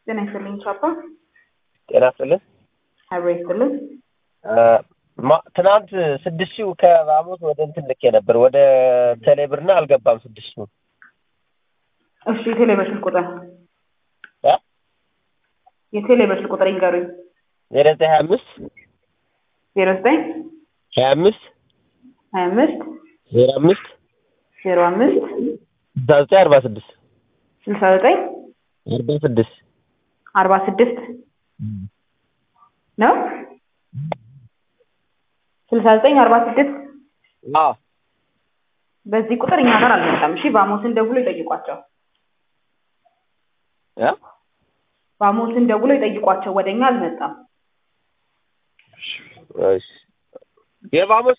ጤና ይስጥልኝ ቻፓ። ጤና ይስጥልኝ። አብሮ ይስጥልኝ። ትናንት 6000 ከባሞት ወደ እንትን ልኬ ነበር ወደ ቴሌብርና አልገባም 6000። እሺ የቴሌብር ቁጥር የቴሌብር ቁጥር ይንገሩኝ። 0925 09 25 25 05 05 69 69 46 46 ነው 69 46 በዚህ ቁጥር እኛ ጋር አልመጣም። እሺ ባሞስን ደውሎ ይጠይቋቸው። ባሞስን ደውሎ ይጠይቋቸው፣ ወደኛ አልመጣም። እሺ የባሞስ